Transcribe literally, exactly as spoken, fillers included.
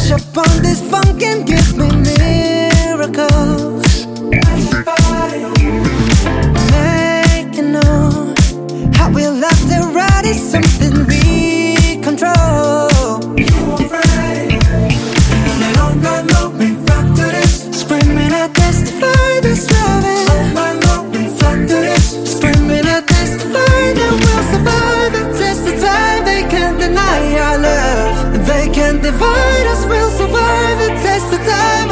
Mash up on this funk and give me miracles. Make you know how we love the ride is something we control. Screaming, I testify this loving. Screaming, I testify that we'll survive the test of time. They can't deny our love. They can't divide us. We'll survive the test of time.